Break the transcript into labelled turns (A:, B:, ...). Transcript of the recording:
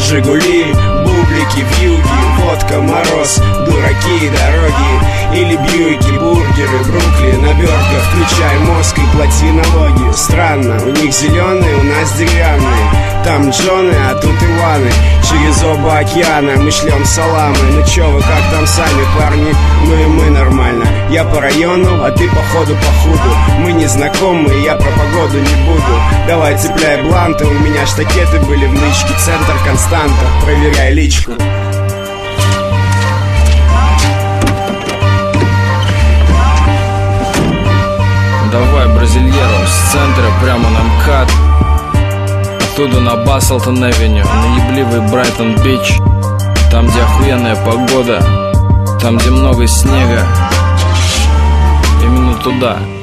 A: Жигули, бублики, вьюги, водка, мороз, дураки, дороги. Или Бьюики, бургеры, Бруклин, обертка. Включай мозг и плати налоги. Странно, у них зеленые, у нас деревянные. Там Джоны, а тут Иваны. Через оба океана мы шлем саламы. Ну чё вы, как там сами, парни? Ну и мы нормально. Я по району, а ты походу по худу. Мы не знакомы, я про погоду не буду. Давай цепляй бланты, у меня штакеты были в нычке. Центр Константа, проверяй личку.
B: Давай бразильеру, с центра прямо на МКАД. Оттуда на Баслтон-Авеню, на ебливый Брайтон-Бич. Там, где охуенная погода, там, где много снега. Именно туда.